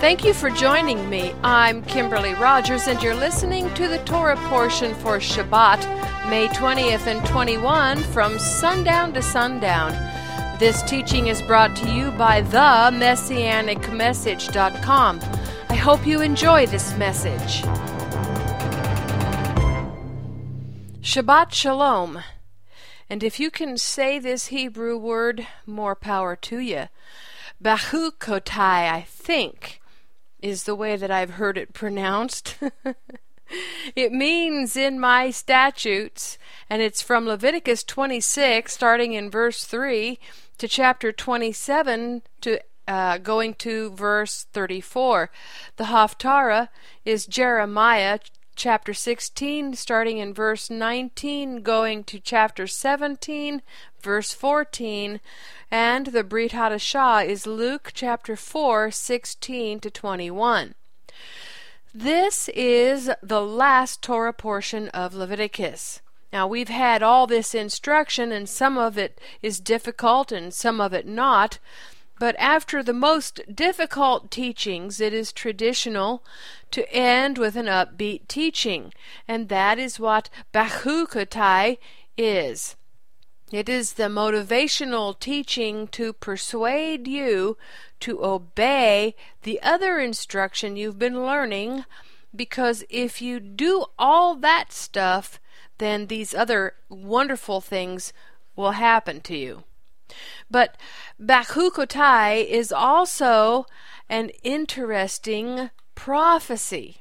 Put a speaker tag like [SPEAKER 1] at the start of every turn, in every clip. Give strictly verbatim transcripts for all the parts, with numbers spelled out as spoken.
[SPEAKER 1] Thank you for joining me. I'm Kimberly Rogers, and you're listening to the Torah portion for Shabbat, May twentieth and twenty-first, from sundown to sundown. This teaching is brought to you by the messianic message dot com. I hope you enjoy this message. Shabbat Shalom. And if you can say this Hebrew word, more power to you. Bachukotai, I think, is the way that I've heard it pronounced. It means in my statutes, and it's from Leviticus twenty-six, starting in verse three, to chapter twenty-seven, to uh, going to verse thirty-four. The Haftarah is Jeremiah chapter sixteen, starting in verse nineteen, going to chapter seventeen, verse fourteen, and the Brit Hadashah is Luke chapter four, sixteen to twenty-one. This is the last Torah portion of Leviticus. Now, we've had all this instruction, and some of it is difficult and some of it not, but after the most difficult teachings, it is traditional to end with an upbeat teaching, and that is what Bachukotai is. It is the motivational teaching to persuade you to obey the other instruction you've been learning, because if you do all that stuff, then these other wonderful things will happen to you. But Bachukotai is also an interesting prophecy.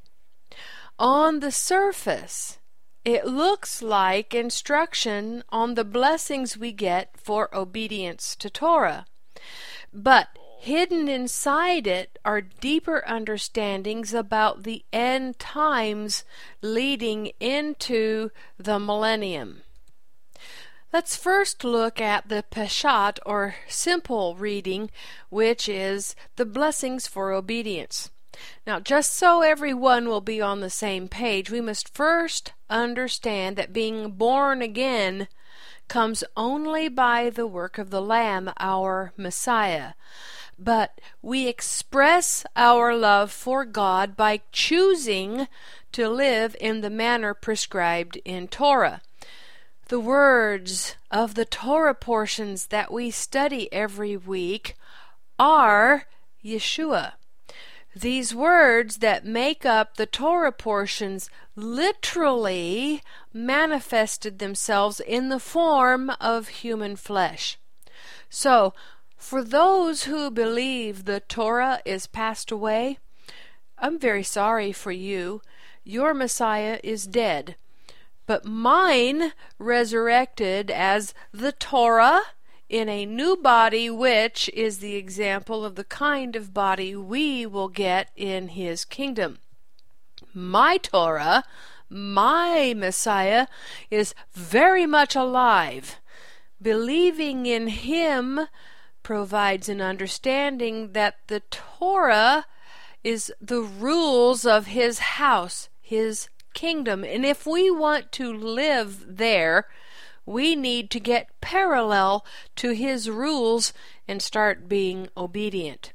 [SPEAKER 1] On the surface, it looks like instruction on the blessings we get for obedience to Torah. But hidden inside it are deeper understandings about the end times leading into the millennium. Let's first look at the Peshat, or simple reading, which is the blessings for obedience. Now, just so everyone will be on the same page, we must first understand that being born again comes only by the work of the Lamb, our Messiah. But we express our love for God by choosing to live in the manner prescribed in Torah. The words of the Torah portions that we study every week are Yeshua. These words that make up the Torah portions literally manifested themselves in the form of human flesh. So, for those who believe the Torah is passed away, I'm very sorry for you. Your Messiah is dead. But mine resurrected as the Torah in a new body, which is the example of the kind of body we will get in His kingdom. My Torah, my Messiah, is very much alive. Believing in Him provides an understanding that the Torah is the rules of His house, His kingdom, and if we want to live there, we need to get parallel to His rules and start being obedient.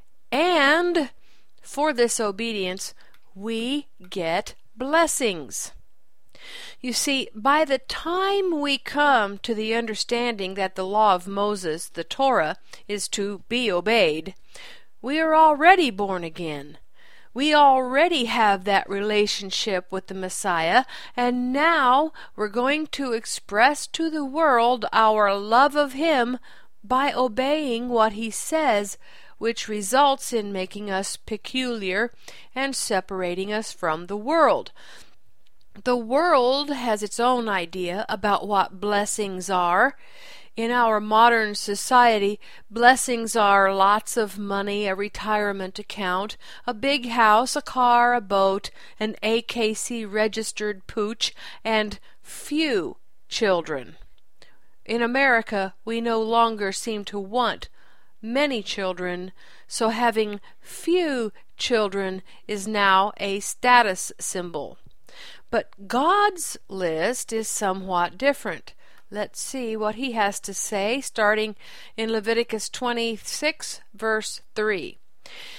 [SPEAKER 1] And for this obedience, we get blessings. You see, by the time we come to the understanding that the law of Moses, the Torah, is to be obeyed, we are already born again. We already have that relationship with the Messiah, and now we're going to express to the world our love of Him by obeying what He says, which results in making us peculiar and separating us from the world. The world has its own idea about what blessings are. In our modern society, blessings are lots of money, a retirement account, a big house, a car, a boat, an A K C registered pooch, and few children. In America, we no longer seem to want many children, so having few children is now a status symbol. But God's list is somewhat different. Let's see what He has to say, starting in Leviticus twenty-six, verse three.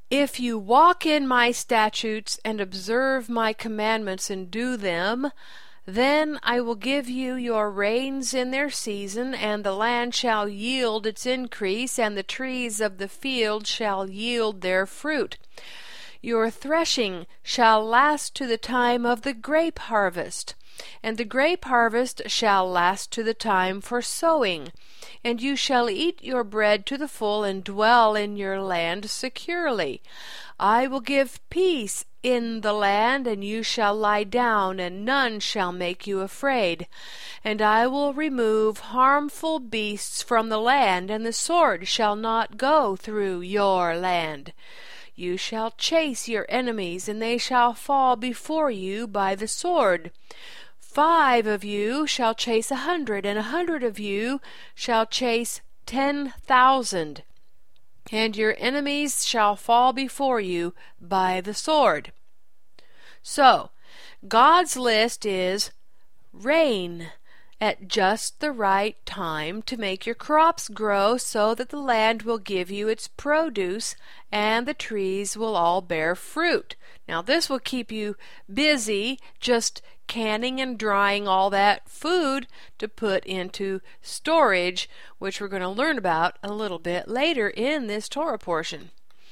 [SPEAKER 1] If you walk in my statutes and observe my commandments and do them, then I will give you your rains in their season, and the land shall yield its increase, and the trees of the field shall yield their fruit. Your threshing shall last to the time of the grape harvest, and the grape harvest shall last to the time for sowing. And you shall eat your bread to the full, and dwell in your land securely. I will give peace in the land, and you shall lie down, and none shall make you afraid. And I will remove harmful beasts from the land, and the sword shall not go through your land. You shall chase your enemies, and they shall fall before you by the sword. Five of you shall chase a hundred, and a hundred of you shall chase ten thousand. And your enemies shall fall before you by the sword. So, God's list is rain at just the right time to make your crops grow so that the land will give you its produce and the trees will all bear fruit. Now this will keep you busy just canning and drying all that food to put into storage, which we're going to learn about a little bit later in this Torah portion.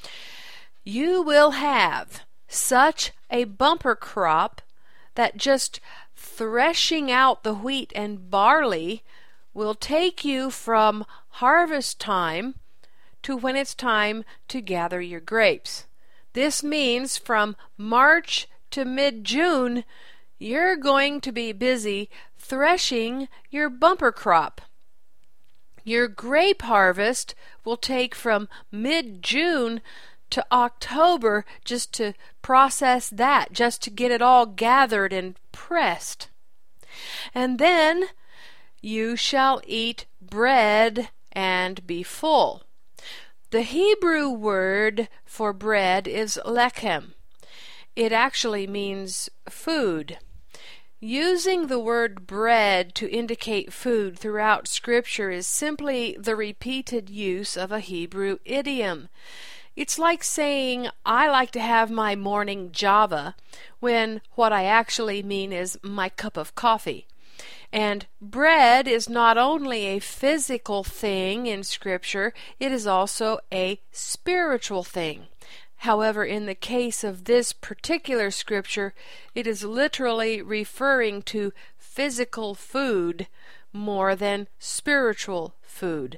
[SPEAKER 1] You will have such a bumper crop that just threshing out the wheat and barley will take you from harvest time to when it's time to gather your grapes. This means from March to mid-June, you're going to be busy threshing your bumper crop. Your grape harvest will take from mid-June to October just to process that, just to get it all gathered and pressed. And then you shall eat bread and be full. The Hebrew word for bread is lechem. It actually means food. Using the word bread to indicate food throughout Scripture is simply the repeated use of a Hebrew idiom. It's like saying, I like to have my morning Java, when what I actually mean is my cup of coffee. And bread is not only a physical thing in Scripture, it is also a spiritual thing. However, in the case of this particular Scripture, it is literally referring to physical food more than spiritual food.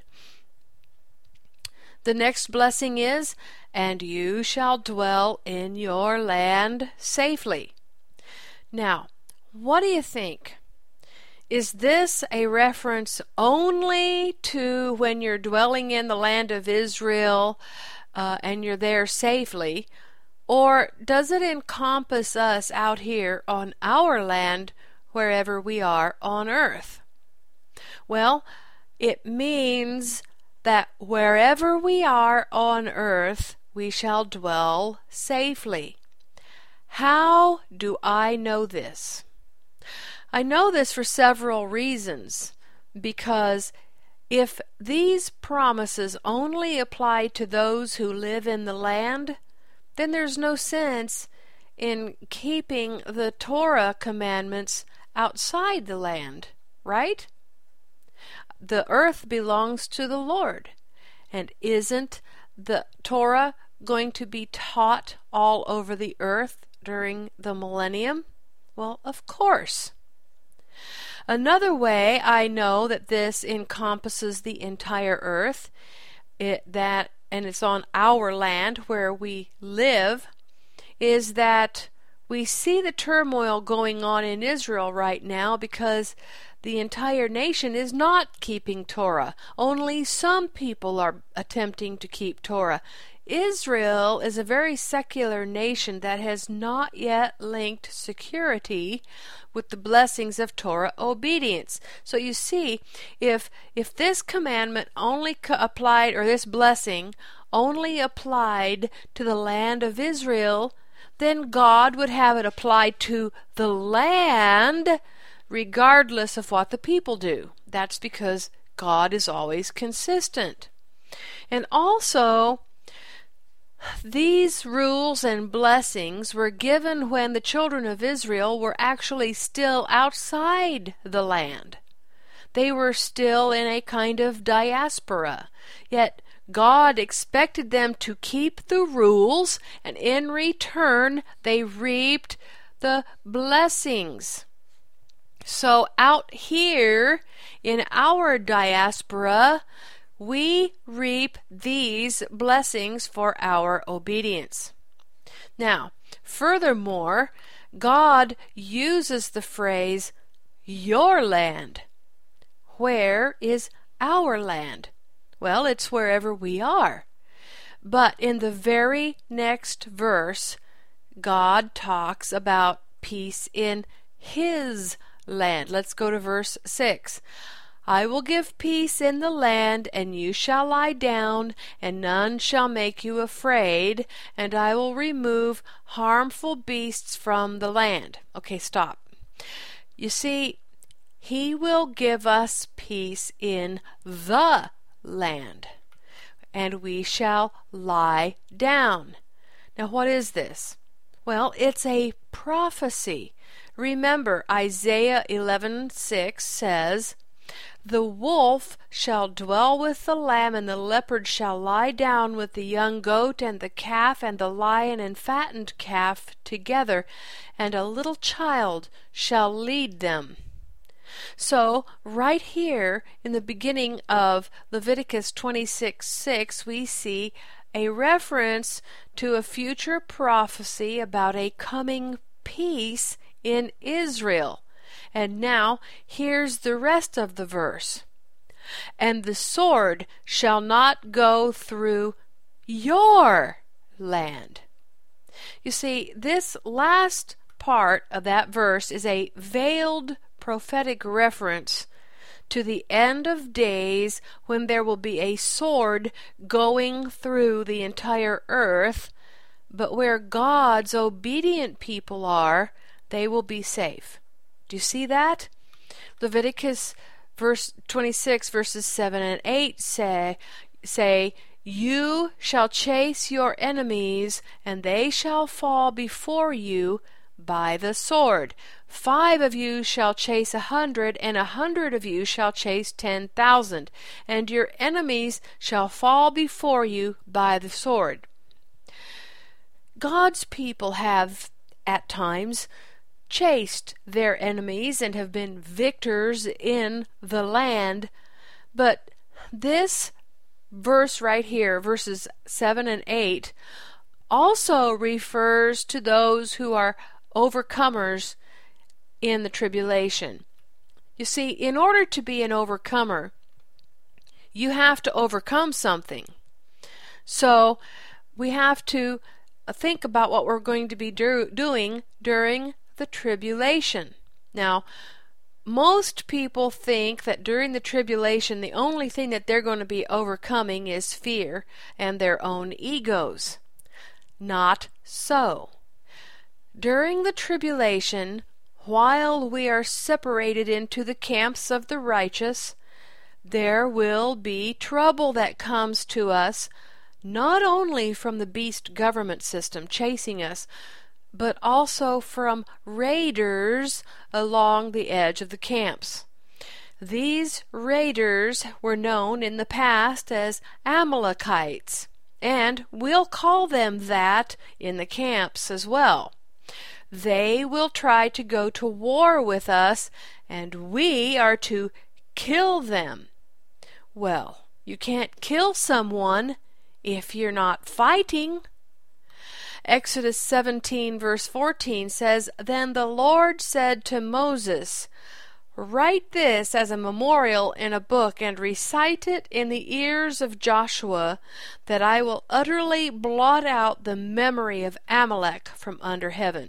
[SPEAKER 1] The next blessing is, and you shall dwell in your land safely. Now, what do you think? Is this a reference only to when you're dwelling in the land of Israel uh, and you're there safely, or does it encompass us out here on our land wherever we are on earth? Well, it means that wherever we are on earth, we shall dwell safely. How do I know this? I know this for several reasons, because if these promises only apply to those who live in the land, then there's no sense in keeping the Torah commandments outside the land, right? The earth belongs to the Lord, and isn't the Torah going to be taught all over the earth during the millennium? Well, of course. Another way I know that this encompasses the entire earth, it, that and it's on our land where we live, is that we see the turmoil going on in Israel right now because the entire nation is not keeping Torah. Only some people are attempting to keep Torah. Israel is a very secular nation that has not yet linked security with the blessings of Torah obedience. So you see, if if this commandment only co- applied, or this blessing only applied to the land of Israel, then God would have it applied to the land regardless of what the people do. That's because God is always consistent. And also, These rules and blessings were given when the children of Israel were actually still outside the land. They were still in a kind of diaspora, yet God expected them to keep the rules, and in return they reaped the blessings. So out here in our diaspora, we reap these blessings for our obedience. Now, furthermore, God uses the phrase, your land. Where is our land? Well, it's wherever we are. But in the very next verse, God talks about peace in His land. Let's go to verse six. I will give peace in the land, and you shall lie down, and none shall make you afraid, and I will remove harmful beasts from the land. Okay, stop. You see, He will give us peace in the land, and we shall lie down. Now, what is this? Well, it's a prophecy. Remember, Isaiah eleven six says, the wolf shall dwell with the lamb, and the leopard shall lie down with the young goat, and the calf, and the lion and fattened calf together, and a little child shall lead them. So, right here in the beginning of Leviticus twenty-six six, we see a reference to a future prophecy about a coming peace in Israel. And now, here's the rest of the verse. And the sword shall not go through your land. You see, this last part of that verse is a veiled prophetic reference to the end of days when there will be a sword going through the entire earth, but where God's obedient people are, they will be safe. Do you see that? Leviticus verse twenty-six verses seven and eight say, say, you shall chase your enemies, and they shall fall before you by the sword. Five of you shall chase a hundred, and a hundred of you shall chase ten thousand, and your enemies shall fall before you by the sword. God's people have, at times, chased their enemies and have been victors in the land, but this verse right here, verses seven and eight, also refers to those who are overcomers in the tribulation. You see, in order to be an overcomer, you have to overcome something. So we have to think about what we're going to be do- doing during the tribulation. Now, most people think that during the tribulation the only thing that they're going to be overcoming is fear and their own egos. Not so. During the tribulation, while we are separated into the camps of the righteous, there will be trouble that comes to us, not only from the beast government system chasing us, but also from raiders along the edge of the camps. These raiders were known in the past as Amalekites, and we'll call them that in the camps as well. They will try to go to war with us, and we are to kill them. Well, you can't kill someone if you're not fighting. Exodus seventeen verse fourteen says, Then the Lord said to Moses, Write this as a memorial in a book, and recite it in the ears of Joshua, that I will utterly blot out the memory of Amalek from under heaven.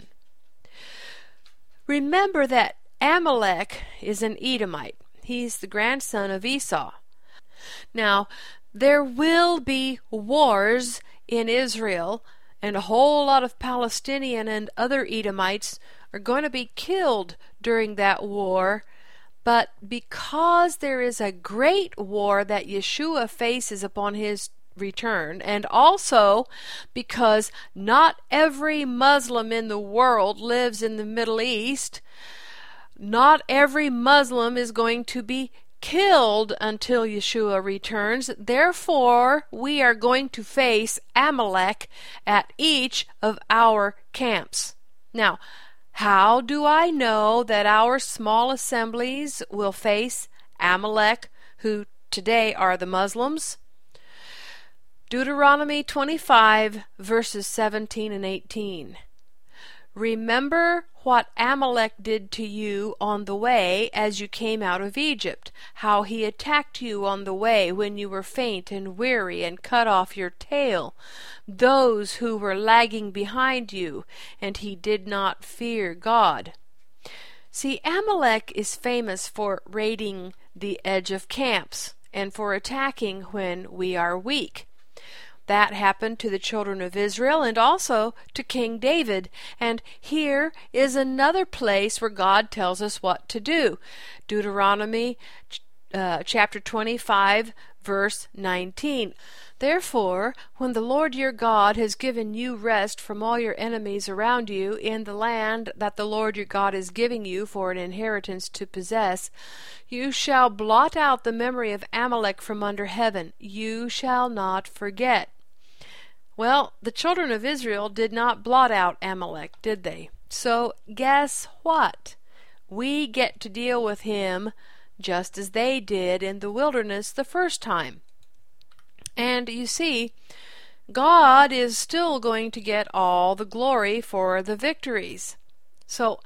[SPEAKER 1] Remember that Amalek is an Edomite. He's the grandson of Esau. Now, there will be wars in Israel, and a whole lot of Palestinian and other Edomites are going to be killed during that war. But because there is a great war that Yeshua faces upon his return, and also because not every Muslim in the world lives in the Middle East. Not every Muslim is going to be killed until Yeshua returns. Therefore, we are going to face Amalek at each of our camps. Now, how do I know that our small assemblies will face Amalek, who today are the Muslims? Deuteronomy twenty-five, verses seventeen and eighteen. Remember what Amalek did to you on the way as you came out of Egypt, how he attacked you on the way when you were faint and weary, and cut off your tail, those who were lagging behind you, and he did not fear God. See, Amalek is famous for raiding the edge of camps and for attacking when we are weak. That happened to the children of Israel and also to King David. And here is another place where God tells us what to do. Deuteronomy uh, chapter twenty-five, verse nineteen. Therefore, when the Lord your God has given you rest from all your enemies around you in the land that the Lord your God is giving you for an inheritance to possess, you shall blot out the memory of Amalek from under heaven. You shall not forget. Well, the children of Israel did not blot out Amalek, did they? So guess what? We get to deal with him just as they did in the wilderness the first time. And you see, God is still going to get all the glory for the victories. So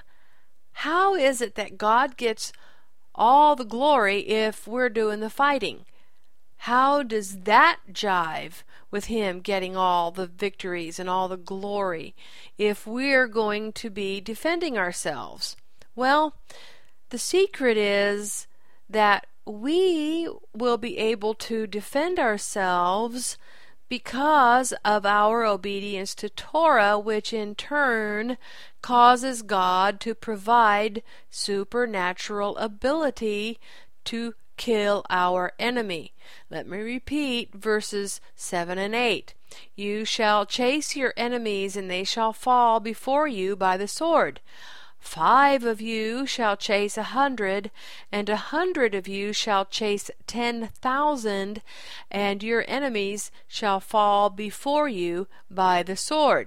[SPEAKER 1] how is it that God gets all the glory if we're doing the fighting? How does that jive with him getting all the victories and all the glory if we're going to be defending ourselves? Well, the secret is that we will be able to defend ourselves because of our obedience to Torah, which in turn causes God to provide supernatural ability to kill our enemy. Let me repeat verses seven and eight. You shall chase your enemies, and they shall fall before you by the sword. Five of you shall chase a hundred, and a hundred of you shall chase ten thousand, and your enemies shall fall before you by the sword.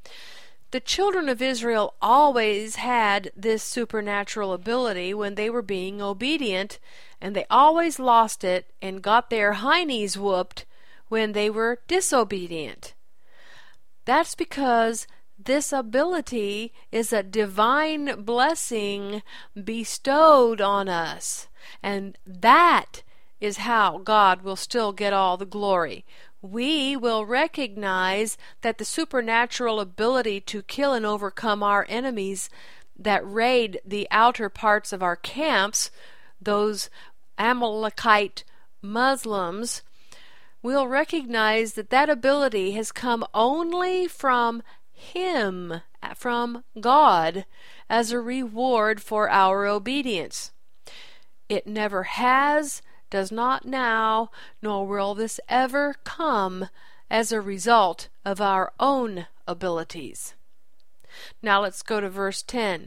[SPEAKER 1] The children of Israel always had this supernatural ability when they were being obedient, and they always lost it and got their heinies whooped when they were disobedient. That's because this ability is a divine blessing bestowed on us, and that is how God will still get all the glory. We will recognize that the supernatural ability to kill and overcome our enemies that raid the outer parts of our camps, those Amalekite Muslims, we'll recognize that that ability has come only from Him, from God, as a reward for our obedience. It never has, does not now, nor will this ever come as a result of our own abilities. Now let's go to verse ten.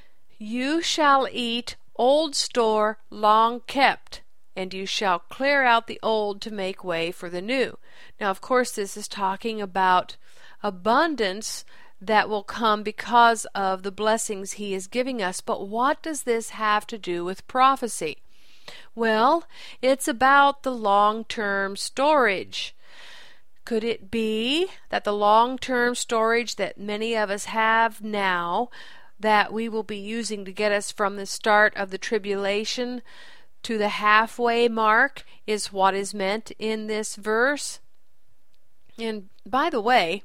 [SPEAKER 1] You shall eat old store long kept, and you shall clear out the old to make way for the new. Now, of course, this is talking about abundance that will come because of the blessings He is giving us. But what does this have to do with prophecy? Well, it's about the long-term storage. Could it be that the long-term storage that many of us have now, that we will be using to get us from the start of the tribulation to the halfway mark, is what is meant in this verse? And by the way,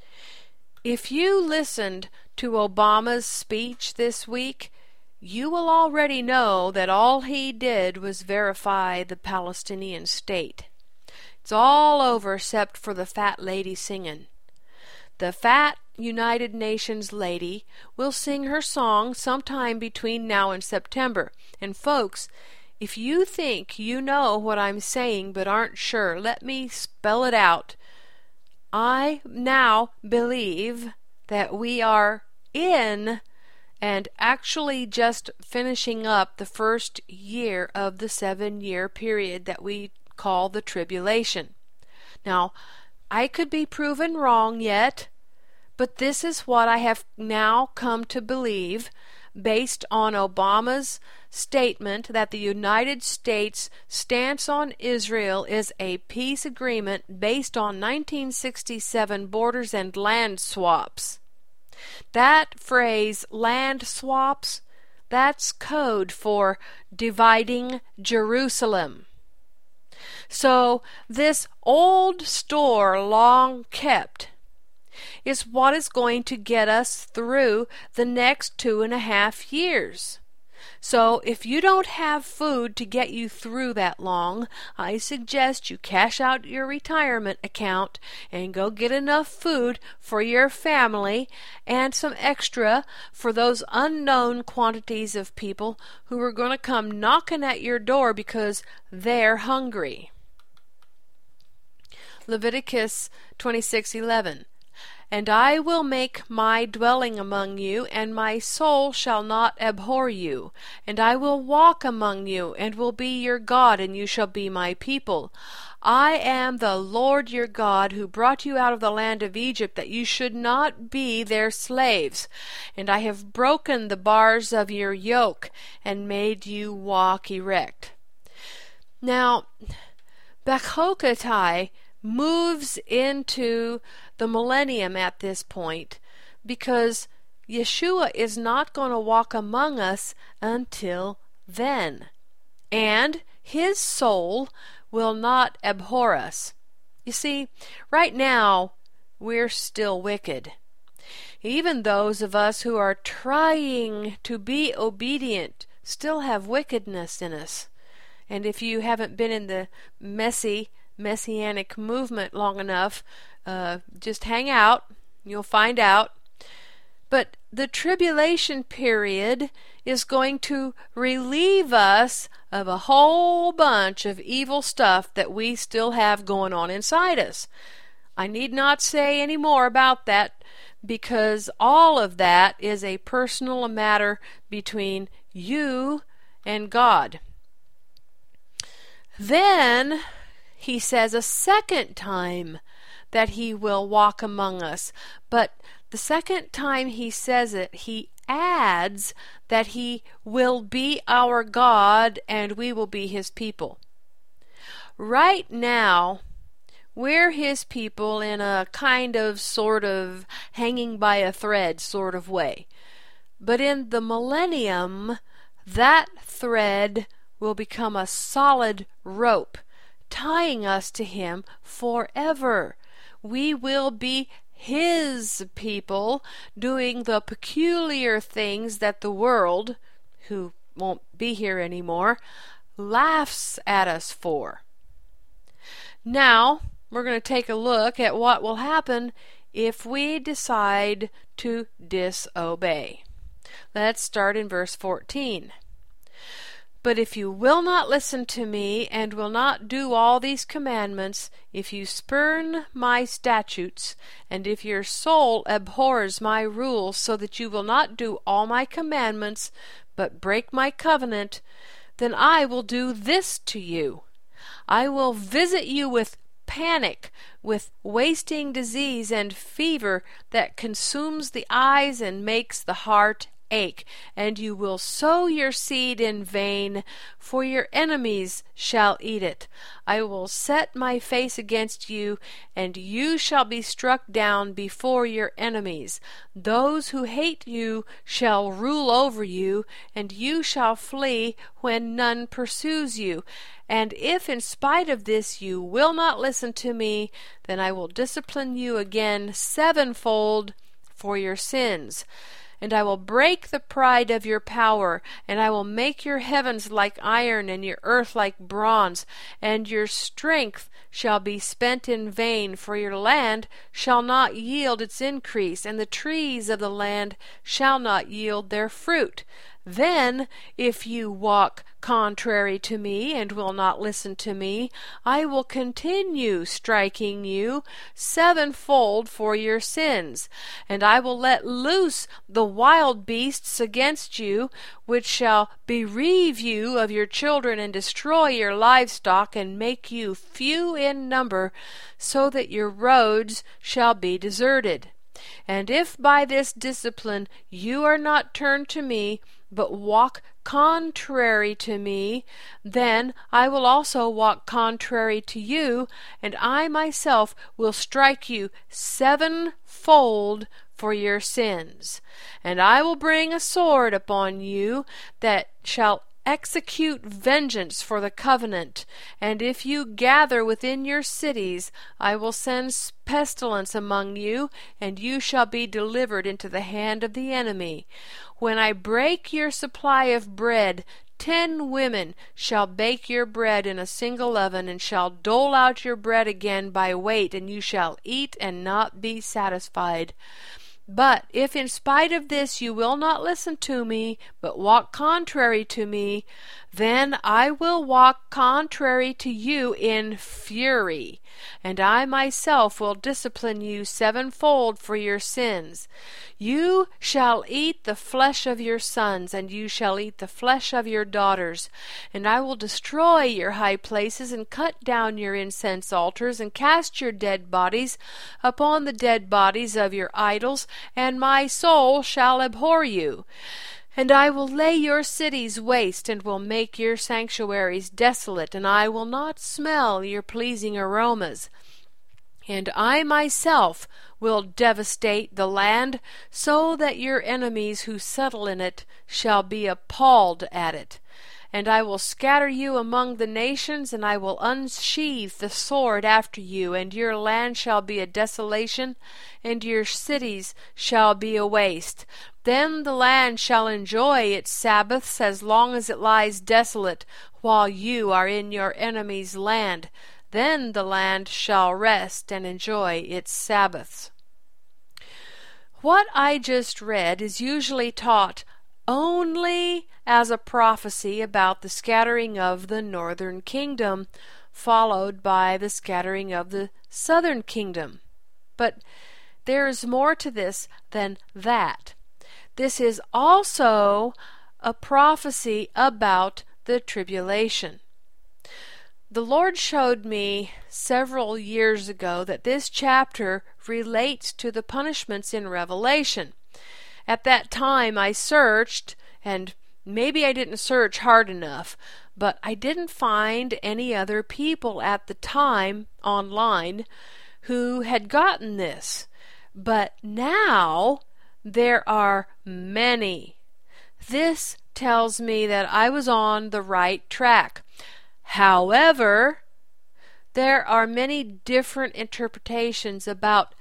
[SPEAKER 1] if you listened to Obama's speech this week, you will already know that all he did was verify the Palestinian state. It's all over except for the fat lady singing. The fat United Nations lady will sing her song sometime between now and September. And folks, If you think you know what I'm saying but aren't sure, let me spell it out. I now believe that we are in and actually just finishing up the first year of the seven-year period that we call the tribulation. Now, I could be proven wrong yet, but this is what I have now come to believe based on Obama's statement that the United States' stance on Israel is a peace agreement based on nineteen sixty-seven borders and land swaps. That phrase, land swaps, that's code for dividing Jerusalem. So this old store long kept is what is going to get us through the next two and a half years. So if you don't have food to get you through that long, I suggest you cash out your retirement account and go get enough food for your family and some extra for those unknown quantities of people who are going to come knocking at your door because they're hungry. Leviticus twenty-six eleven. And I will make my dwelling among you, and my soul shall not abhor you. And I will walk among you, and will be your God, and you shall be my people. I am the Lord your God, who brought you out of the land of Egypt, that you should not be their slaves. And I have broken the bars of your yoke, and made you walk erect. Now, Bechoktai moves into the millennium at this point because Yeshua is not going to walk among us until then, and his soul will not abhor us. You see, right now we're still wicked. Even those of us who are trying to be obedient still have wickedness in us. And if you haven't been in the messy Messianic movement long enough, uh, just hang out, you'll find out. But the tribulation period is going to relieve us of a whole bunch of evil stuff that we still have going on inside us. I need not say any more about that because all of that is a personal matter between you and God. Then he says a second time that he will walk among us. But the second time he says it, he adds that he will be our God and we will be his people. Right now, we're his people in a kind of, sort of, hanging by a thread sort of way. But in the millennium, that thread will become a solid rope, tying us to him forever. We will be his people, doing the peculiar things that the world, who won't be here anymore, laughs at us for. Now, we're going to take a look at what will happen if we decide to disobey. Let's start in verse fourteen. But if you will not listen to me, and will not do all these commandments, if you spurn my statutes, and if your soul abhors my rules, so that you will not do all my commandments, but break my covenant, then I will do this to you. I will visit you with panic, with wasting disease and fever that consumes the eyes and makes the heart ache, and you will sow your seed in vain, for your enemies shall eat it. I will set my face against you, and you shall be struck down before your enemies. Those who hate you shall rule over you, and you shall flee when none pursues you. And if in spite of this you will not listen to me, then I will discipline you again sevenfold for your sins. And I will break the pride of your power, and I will make your heavens like iron, and your earth like bronze, and your strength shall be spent in vain, for your land shall not yield its increase, and the trees of the land shall not yield their fruit. Then, if you walk contrary to me and will not listen to me, I will continue striking you sevenfold for your sins, and I will let loose the wild beasts against you, which shall bereave you of your children and destroy your livestock and make you few in number, so that your roads shall be deserted. And if by this discipline you are not turned to me, but walk contrary to me, then I will also walk contrary to you, and I myself will strike you sevenfold for your sins. And I will bring a sword upon you that shall execute vengeance for the covenant, and if you gather within your cities, I will send pestilence among you, and you shall be delivered into the hand of the enemy. When I break your supply of bread, ten women shall bake your bread in a single oven, and shall dole out your bread again by weight, and you shall eat and not be satisfied. But if in spite of this you will not listen to me, but walk contrary to me, then I will walk contrary to you in fury, and I myself will discipline you sevenfold for your sins. You shall eat the flesh of your sons, and you shall eat the flesh of your daughters, and I will destroy your high places, and cut down your incense altars, and cast your dead bodies upon the dead bodies of your idols, and my soul shall abhor you. And I will lay your cities waste, and will make your sanctuaries desolate, and I will not smell your pleasing aromas. And I myself will devastate the land, so that your enemies who settle in it shall be appalled at it. And I will scatter you among the nations, and I will unsheathe the sword after you, and your land shall be a desolation, and your cities shall be a waste. Then the land shall enjoy its Sabbaths as long as it lies desolate, while you are in your enemy's land. Then the land shall rest and enjoy its Sabbaths. What I just read is usually taught only as a prophecy about the scattering of the northern kingdom, followed by the scattering of the southern kingdom. But there is more to this than that. This is also a prophecy about the tribulation. The Lord showed me several years ago that this chapter relates to the punishments in Revelation. At that time I searched, and maybe I didn't search hard enough, but I didn't find any other people at the time online who had gotten this. But now there are many. This tells me that I was on the right track. However, there are many different interpretations about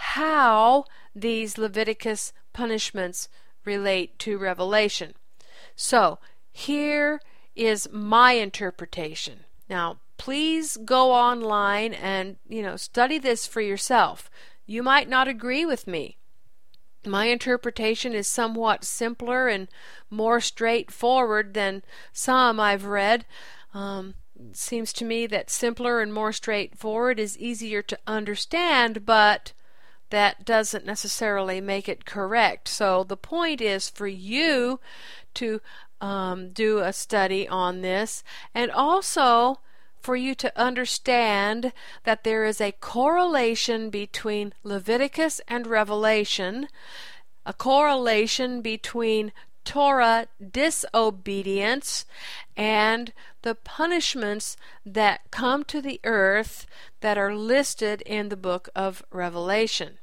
[SPEAKER 1] how these Leviticus punishments relate to Revelation. So, here is my interpretation. Now, please go online and, you know, study this for yourself. You might not agree with me. My interpretation is somewhat simpler and more straightforward than some I've read. Um, it seems to me that simpler and more straightforward is easier to understand, but that doesn't necessarily make it correct. So the point is for you to um, do a study on this, and also for you to understand that there is a correlation between Leviticus and Revelation, a correlation between Torah disobedience and the punishments that come to the earth that are listed in the book of Revelation.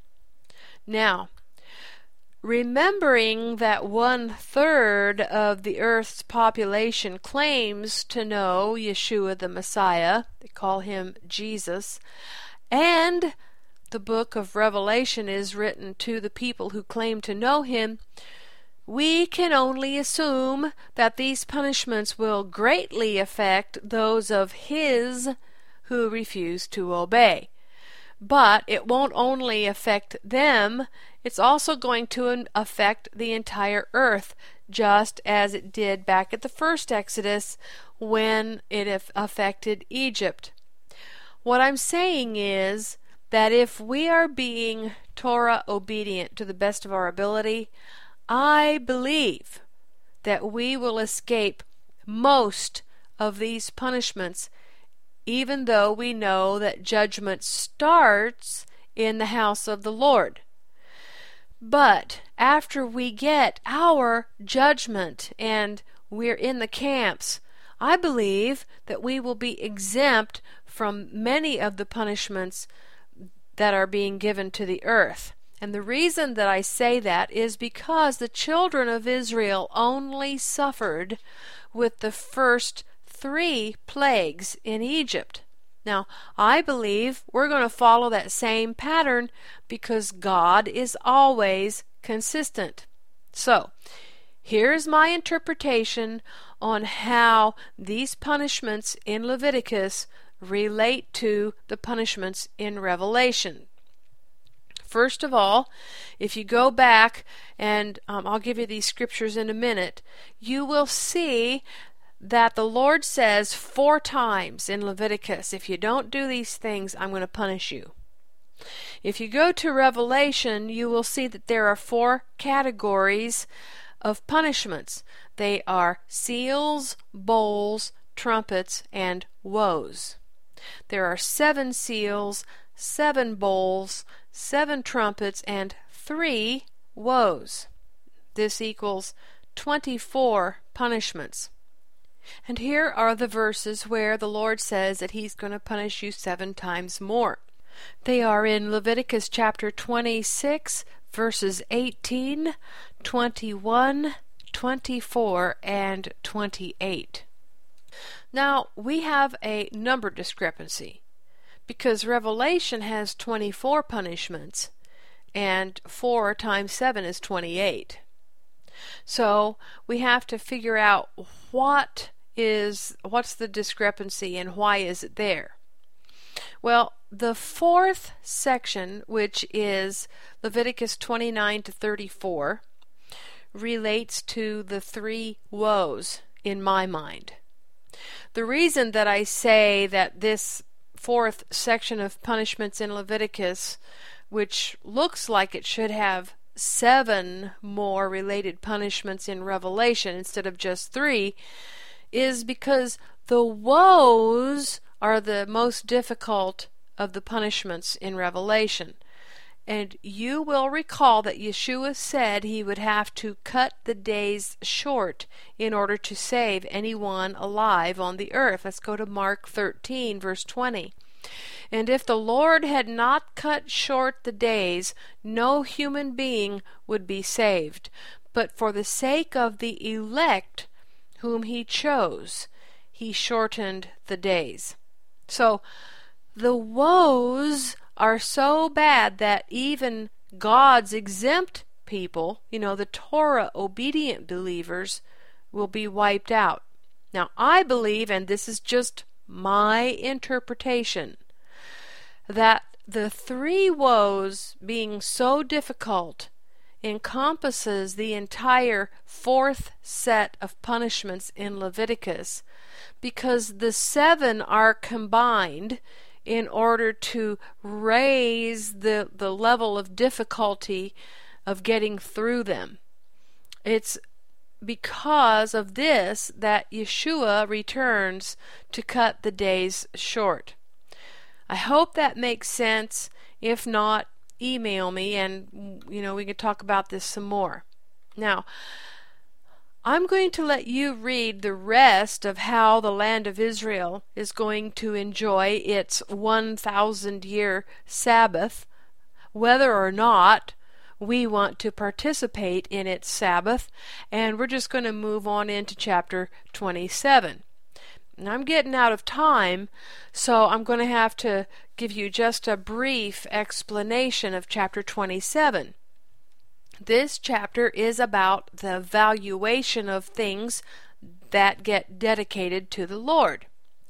[SPEAKER 1] Now, remembering that one-third of the earth's population claims to know Yeshua the Messiah, they call him Jesus, and the book of Revelation is written to the people who claim to know him, we can only assume that these punishments will greatly affect those of his who refuse to obey. But it won't only affect them, it's also going to affect the entire earth, just as it did back at the first Exodus when it affected Egypt. What I'm saying is that if we are being Torah obedient to the best of our ability, I believe that we will escape most of these punishments, even though we know that judgment starts in the house of the Lord. But after we get our judgment and we're in the camps, I believe that we will be exempt from many of the punishments that are being given to the earth. And the reason that I say that is because the children of Israel only suffered with the first three plagues in Egypt. Now, I believe we're going to follow that same pattern because God is always consistent. So, here's my interpretation on how these punishments in Leviticus relate to the punishments in Revelation. First of all, if you go back, and um, I'll give you these scriptures in a minute, you will see that the Lord says four times in Leviticus, if you don't do these things, I'm going to punish you. If you go to Revelation, you will see that there are four categories of punishments. They are seals, bowls, trumpets, and woes. There are seven seals, seven bowls, seven trumpets, and three woes. This equals twenty-four punishments. And here are the verses where the Lord says that He's going to punish you seven times more. They are in Leviticus chapter twenty-six, verses eighteen, twenty-one, twenty-four, and twenty-eight. Now, we have a number discrepancy, because Revelation has twenty-four punishments, and four times seven is twenty-eight. So, we have to figure out what is, what's the discrepancy and why is it there. Well, the fourth section, which is Leviticus twenty-nine to thirty-four, relates to the three woes in my mind. The reason that I say that this fourth section of punishments in Leviticus, which looks like it should have seven more related punishments in Revelation instead of just three, is because the woes are the most difficult of the punishments in Revelation. And you will recall that Yeshua said He would have to cut the days short in order to save anyone alive on the earth. Let's go to Mark thirteen, verse twenty. And if the Lord had not cut short the days, no human being would be saved. But for the sake of the elect whom He chose, He shortened the days. So, the woes are so bad that even God's exempt people, you know, the Torah obedient believers, will be wiped out. Now, I believe, and this is just my interpretation, that the three woes being so difficult encompasses the entire fourth set of punishments in Leviticus, because the seven are combined in order to raise the, the level of difficulty of getting through them. It's because of this that Yeshua returns to cut the days short. I hope that makes sense. If not, email me and, you know, we can talk about this some more. Now, I'm going to let you read the rest of how the land of Israel is going to enjoy its one thousand year Sabbath, whether or not we want to participate in its Sabbath, and we're just going to move on into chapter twenty-seven. And I'm getting out of time, so I'm going to have to give you just a brief explanation of chapter twenty-seven. This chapter is about the valuation of things that get dedicated to the Lord.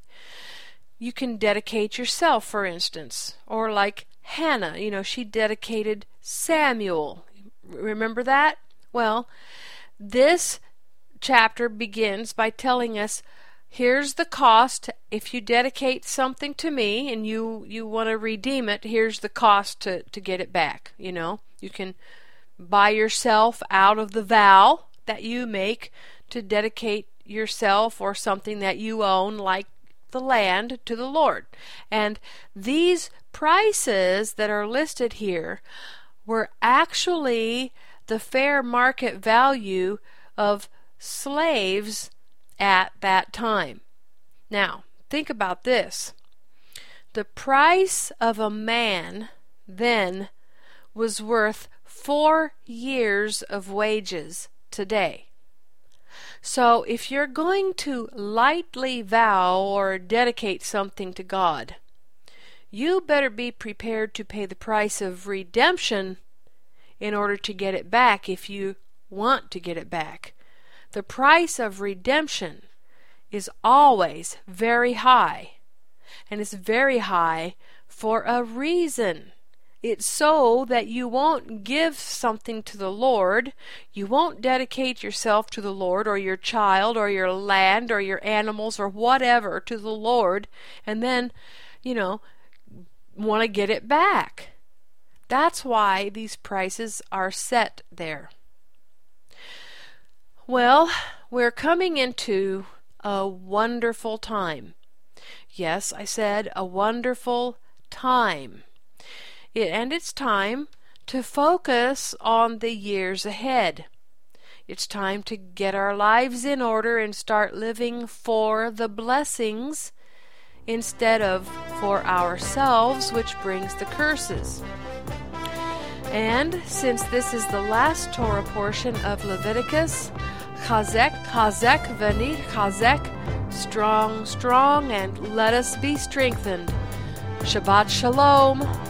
[SPEAKER 1] You can dedicate yourself, for instance, or like Hannah, you know, she dedicated Samuel. Remember that? Well, this chapter begins by telling us, here's the cost. If you dedicate something to me and you, you want to redeem it, here's the cost to, to get it back. You know, you can buy yourself out of the vow that you make to dedicate yourself or something that you own, like the land, to the Lord. And these prices that are listed here were actually the fair market value of slaves at that time. Now, think about this. The price of a man then was worth four years of wages today. So if you're going to lightly vow or dedicate something to God, you better be prepared to pay the price of redemption in order to get it back if you want to get it back. The price of redemption is always very high, and it's very high for a reason. It's so that you won't give something to the Lord, you won't dedicate yourself to the Lord or your child or your land or your animals or whatever to the Lord, and then, you know, want to get it back. That's why these prices are set there. Well, we're coming into a wonderful time. Yes, I said a wonderful time. It, and it's time to focus on the years ahead. It's time to get our lives in order and start living for the blessings instead of for ourselves, which brings the curses. And since this is the last Torah portion of Leviticus, Chazek, Chazek, Venit, Chazek, strong, strong, and let us be strengthened. Shabbat Shalom.